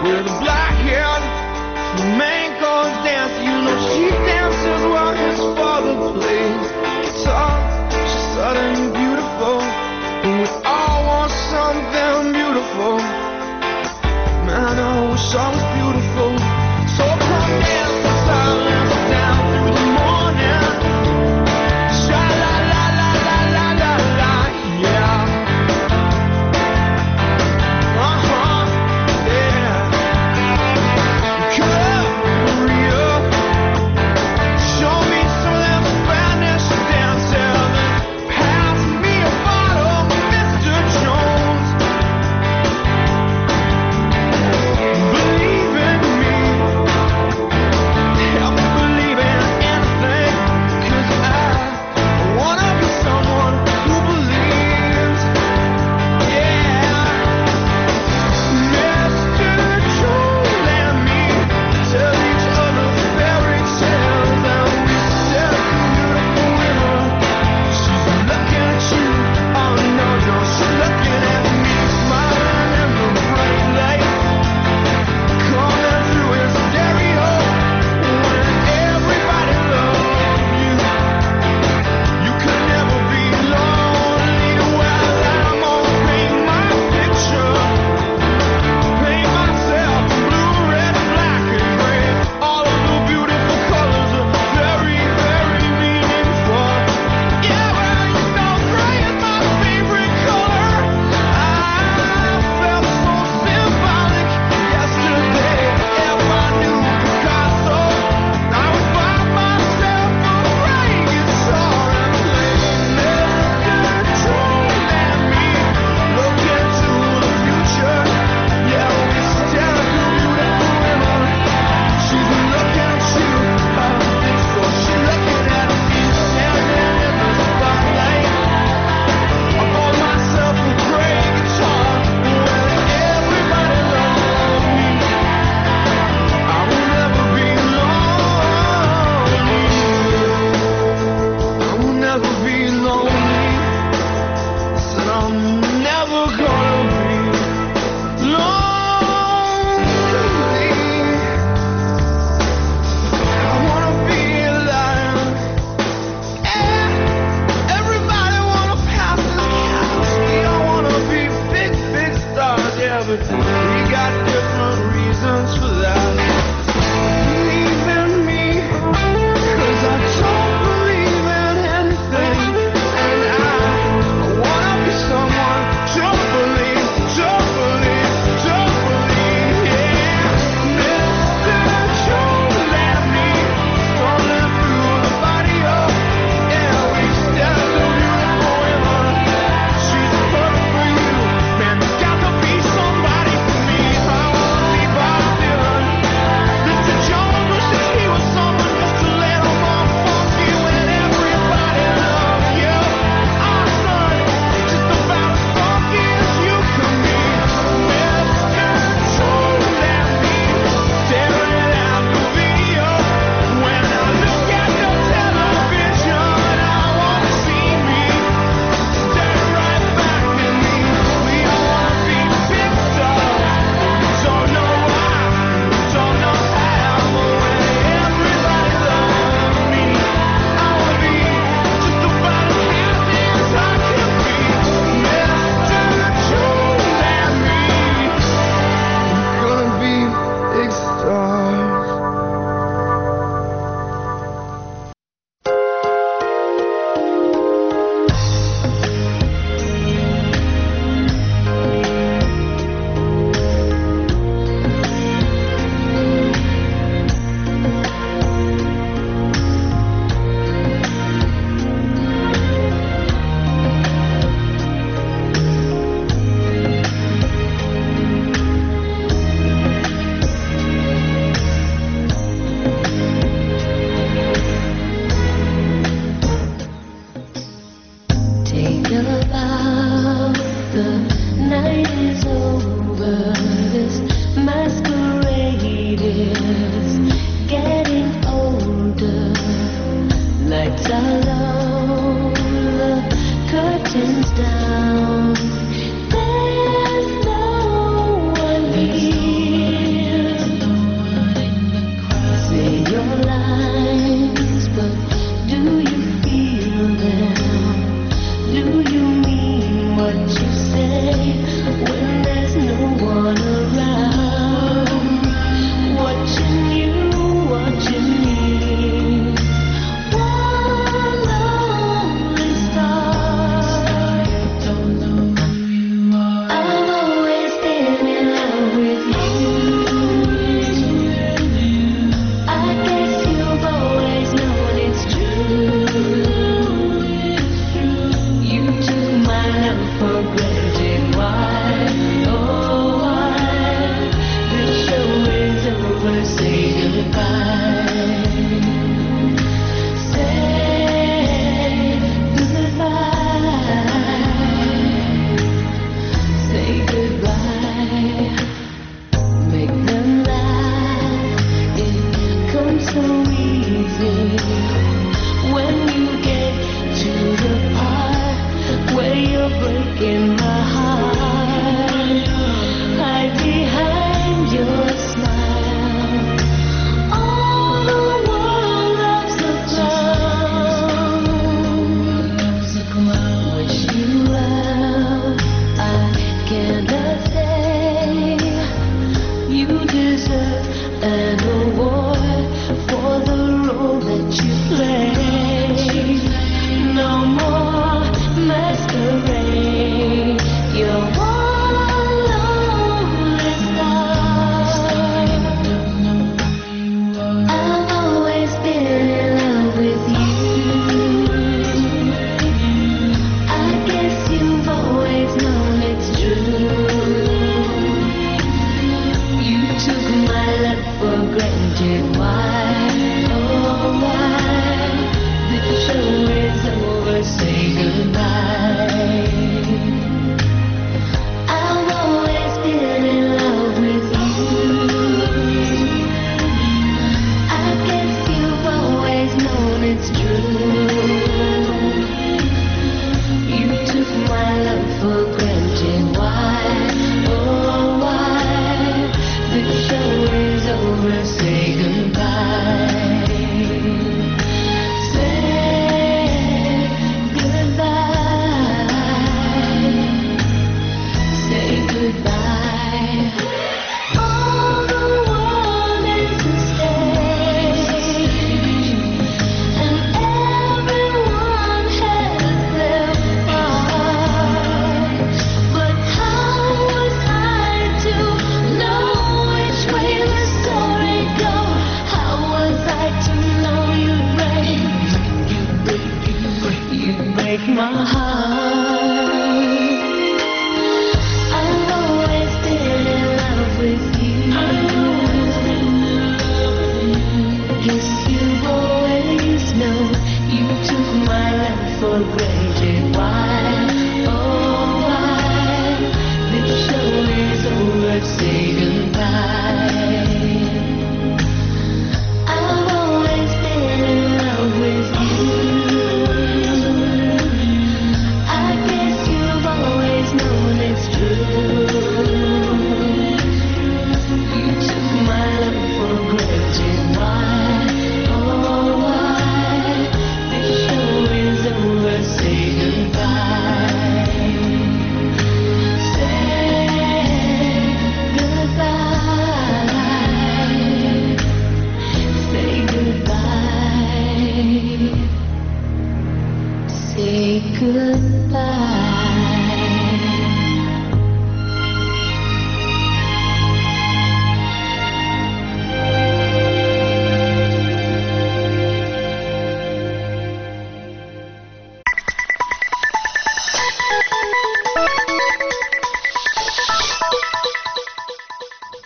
with a black hair, flamenco dance. You know she dances while his father plays guitar. She's suddenly beautiful, and we all want something beautiful. Man, I wish I was beautiful. So come dance in silence down through the morning. Sha la la la la la la la, yeah. Yeah. Korea, show me some of them Spanish dances. Pass me a bottle, Mr. Jones. Believe in me, help me believe in anything, 'cause I wanna be someone who believes. Yeah, Mr. Jones and me tell each other fairy tales, and we said beautiful women. She's looking at you, oh no, no, she's looking at me, smiling in the bright light. Coming through his stereo, when everybody loves you, you can never be lonely. Well, I'm gonna paint my picture, paint myself blue, red, black, and gray. All of the beautiful colors are very, very meaningful. Yeah, well, you know gray is my favorite color. I felt so symbolic yesterday. If I knew Picasso, I would buy myself a gray guitar and play Mr. Jones and me. Look into the future. Yeah, we stare at the beautiful women. She's looking at you. I think so. She's looking at me, standing in the spotlight. I bought myself a gray guitar. When everybody loves me, I will never be lonely. I will never be lonely. Said I'm never gonna be lonely. I wanna be alive. Everybody wanna pass this chemistry. I wanna be big, big stars, yeah, but we got different reasons for that. Believe in me, 'cause I don't believe in anything, and I wanna be someone. Don't believe, don't believe, don't believe, yeah. Mr. Jones and me, strolling through the barrio. Yeah, we stare at the beautiful women. She's perfect for you, man. There's got to be somebody for me. I wanna be Bob Dylan. Mr. Jones.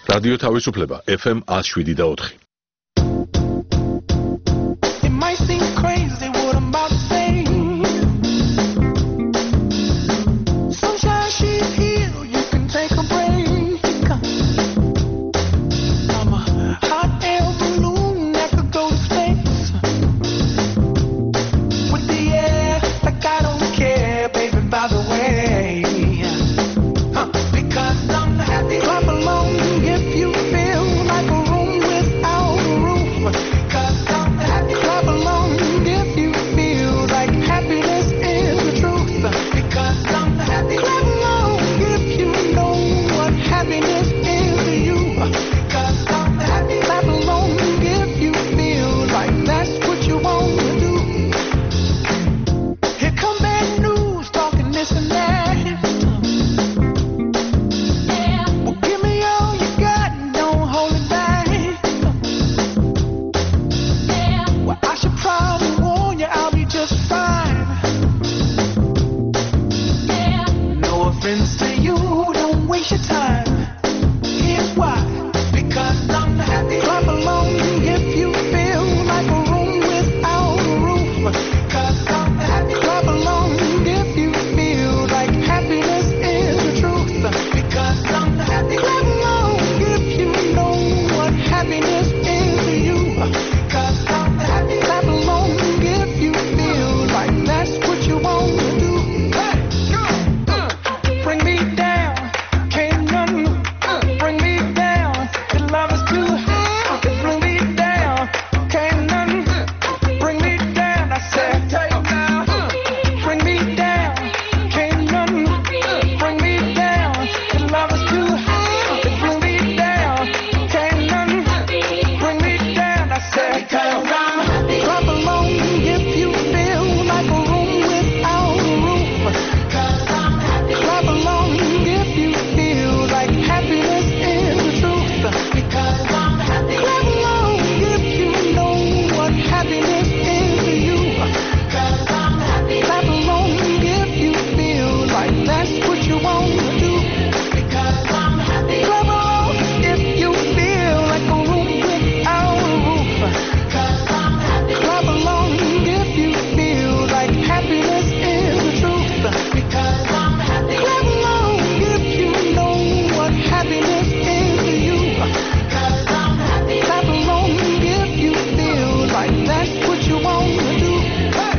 რადიო თავისუფლება FM 107.4. It might seem crazy what I'm about to say. Sunshine, she's here, you can take a break. I'm a hot air balloon that could go to space. With the air, like I don't care, baby, by the way. Because I'm happy. Clap along if you feel like a room without a roof. Because I'm happy. Clap along if you feel like happiness is the truth. Because I'm happy. Clap along if you know what happiness is to you. Because I'm happy. Clap along if you feel like that's what you want to do. Here come bad news talking this and that. Well, give me all you got and don't hold it back. Well, I should probably warn you, I'll be just fine. No offense to you, don't waste your time. Here's why. Because I'm happy. Clap along if you feel like a room without a roof. Because I'm happy. Clap along if you feel like happiness is the truth. Because I'm happy. Clap along if you know what happiness is to you. Because I'm happy. Clap along if you feel like that's what you want to do. Hey, bring me down, can't none bring me down. The love is too high, bring me down, can't none bring me down. I said, bring me down, can't none bring me down. The love is too high, bring me down, can't none bring me down. I said, clap along if you feel like a room without a roof. Clap along if you feel like happiness is the truth. Because I'm happy. Clap along if you know what happiness is to you. Because I'm happy. Clap along if you feel like that's what you want to do. Because I'm happy. Clap along if you feel like a room without a roof. Because I'm happy. Clap along if you feel like happiness is the truth. Because I'm happy. Clap along if you know what happiness is to you. Because I'm happy. Clap along if you feel like that's what you want to do. Hey,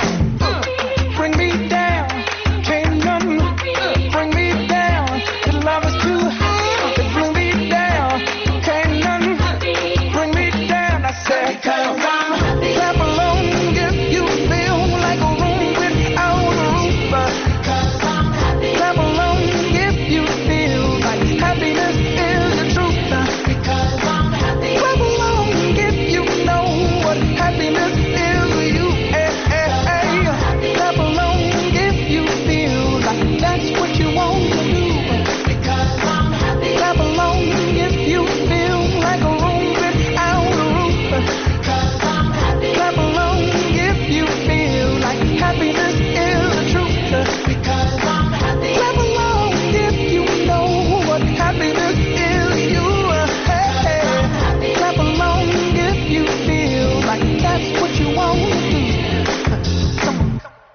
bring me down, can't none bring me down. The love is too high, bring me down, can't none bring me down. I said, because I'm happy. Clap along if you feel like a room without a roof. Because I'm happy. Clap along if you feel like happiness is the truth. Because I'm happy. Clap along if you know what happiness is to you. Hey, hey, hey. Clap along if you feel like that's what you want to do. Because I'm happy. Clap along if you feel like a room without a roof. Because I'm happy. Clap along if you feel like happiness is the truth. Because I'm happy. Clap along if you know what happiness is to you. Hey, hey. Clap along if you feel like that's what you want to do. Come on.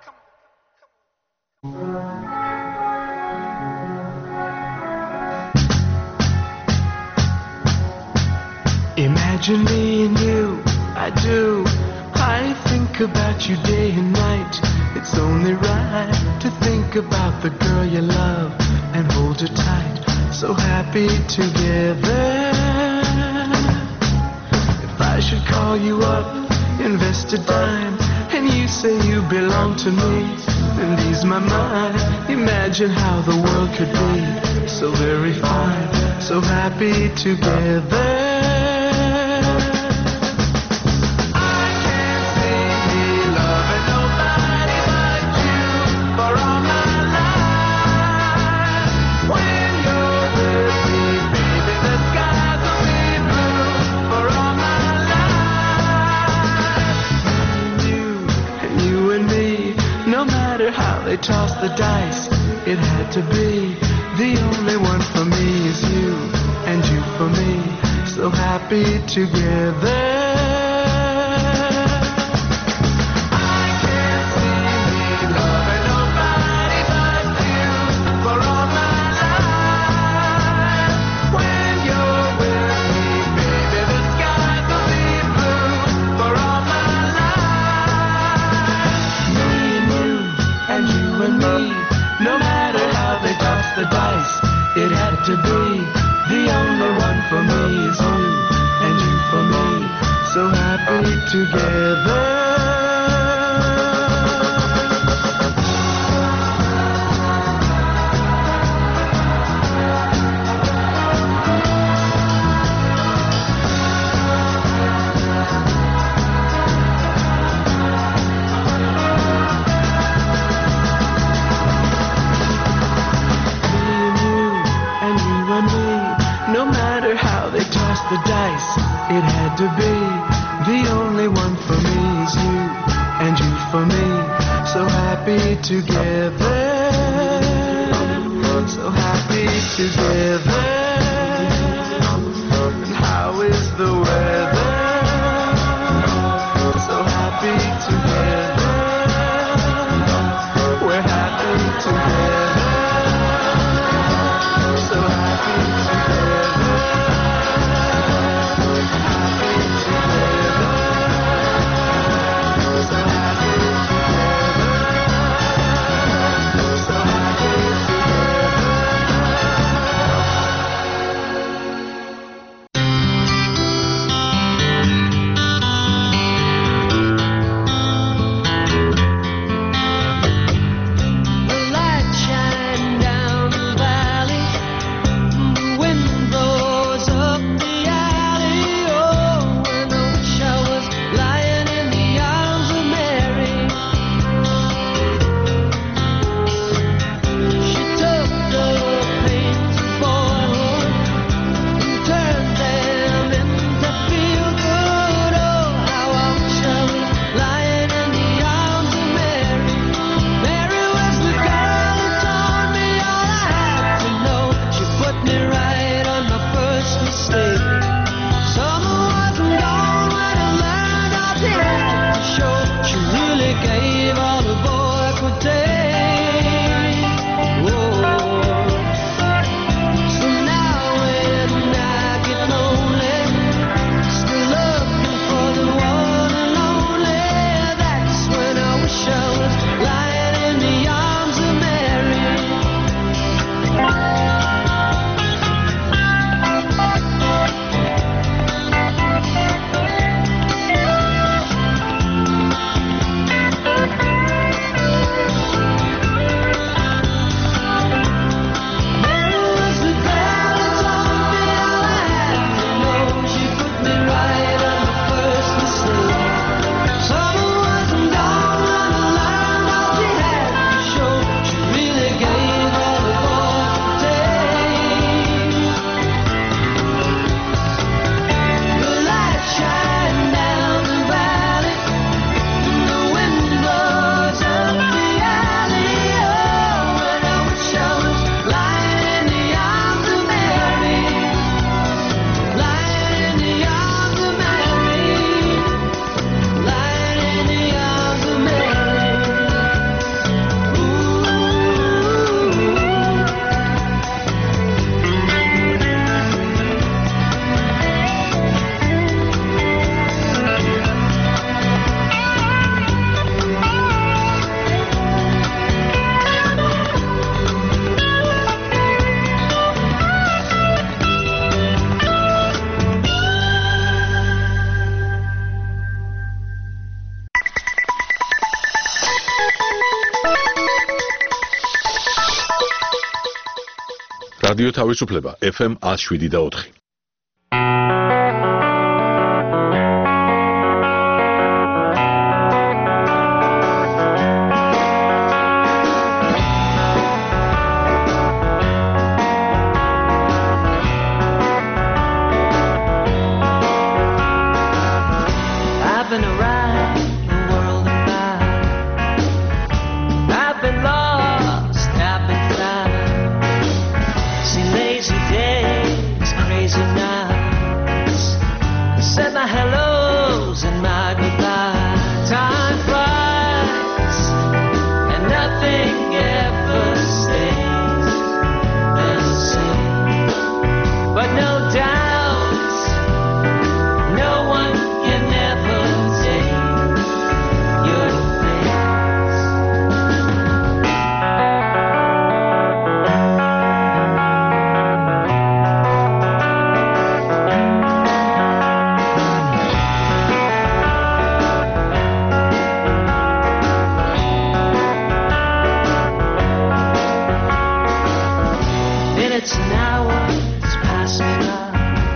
Imagine me and you, I do. I think about you day and night. It's only right to think about the girl you love and hold her tight. So happy together. If I should call you up, invest a dime, and you say you belong to me, and ease my mind. Imagine how the world could be so very fine, so happy together. I can't see me loving nobody but you for all my life. When you're with me, baby, the skies will be blue for all my life. You and me, no matter how they toss the dice, it had to be. The only one for me is you, and you for me, so happy together. The dice, it had to be. The only one for me is you, and you for me, so happy together. The dice, it had to be. The only one for me is you, and you for me, so happy together. So happy together. And how is the weather? So happy together. We're happy together. So happy together. რადიო თავისუფლება FM 107.4. Crazy empty nights. I said my hellos and my goodbyes. Time flies and nothing ever stays the same. But no doubt, no one can ever take your place. Minutes and hours passing by.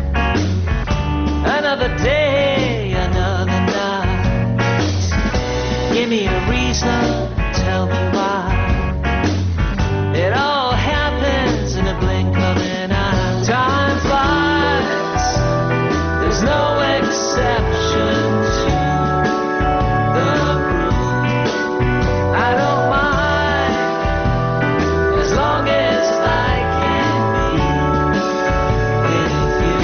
Another day, another night. Give me a reason, tell me why. It all happens in a blink of an eye. Time flies, there's no exception to the rule. I don't mind as long as I can be with you.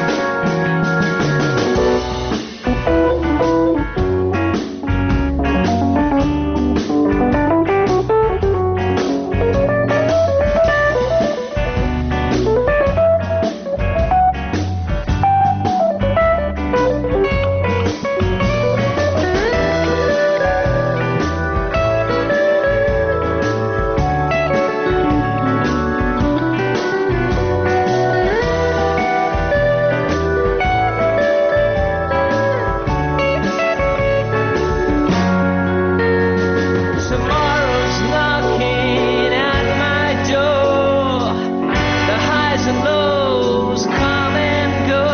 Tomorrow's knocking at my door. The highs and lows come and go.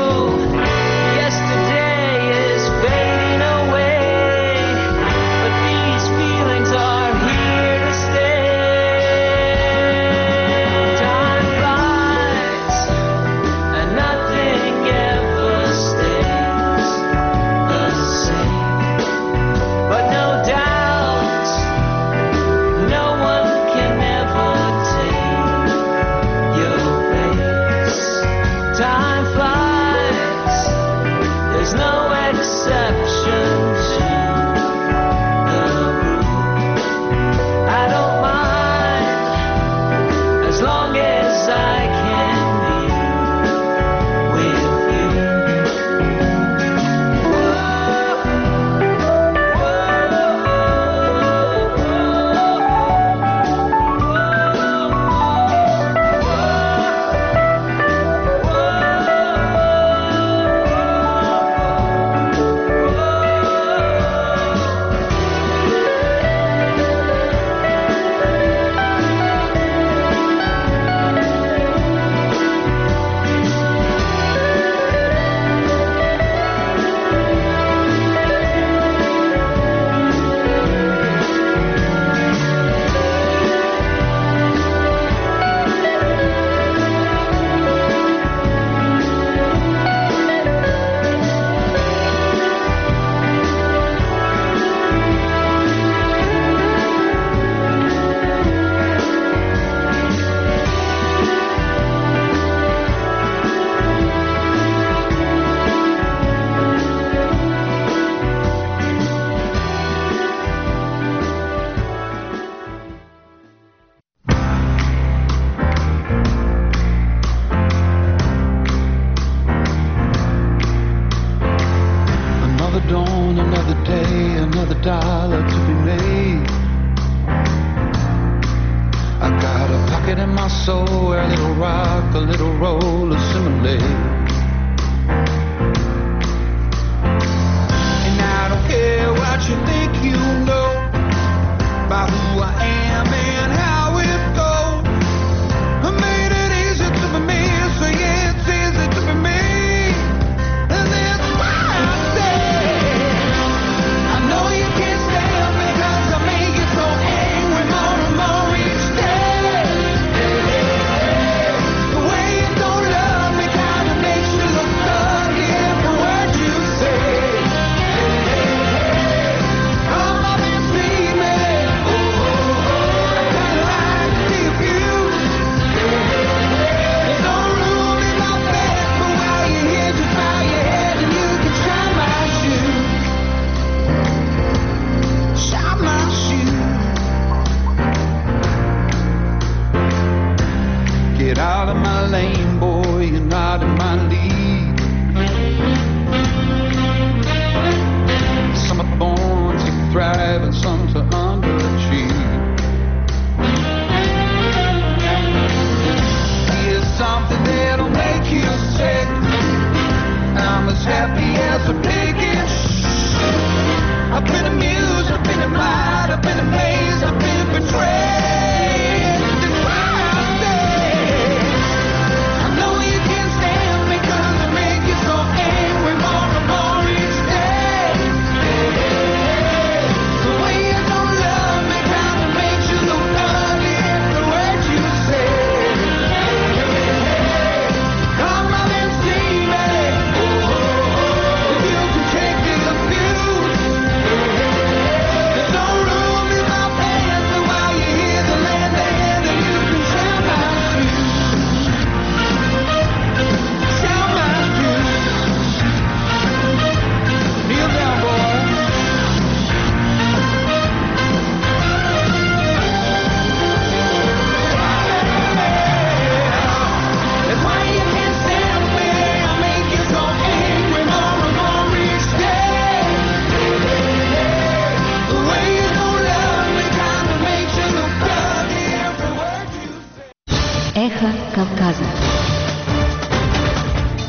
Yesterday is fading away, but these feelings are here to stay. Time flies and nothing ever stays the same. But no doubt, no one can ever take your place. Time flies, there's no exception to the rule. I don't mind as long as I can be with you. Another dawn, another day, another dollar to be made. I got a pocket in my soul where a little rock, a little roll assimilate. And I don't care what you think you know about who I am and how it goes. I made it easy to be me, so yeah, it's easy to be me. And that's why I say I know you can't stand me 'cause I make you so angry more and more each day. The way you don't love me, kinda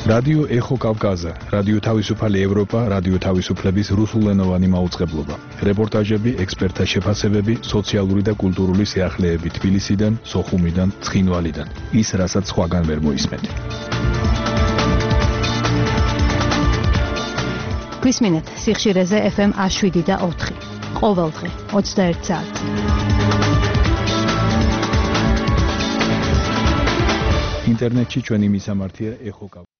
რადიო ეხო კავკაზა, რადიო თავისუფალი ევროპა, რადიო თავისუფლების რუსულენოვანი მაუწყებლობა. რეპორტაჟები, ექსპერტთა შეფასებები, სოციალური და კულტურული სიახლეები თბილისიდან, სოხუმიდან, ცხინვალიდან. ის, რასაც სხვაგან ვერ მოისმენთ. გვისმინეთ სიხშირეზე FM 107.4. ყოველდღე 21 საათი. ინტერნეტში ჩვენი მისამართია ეხო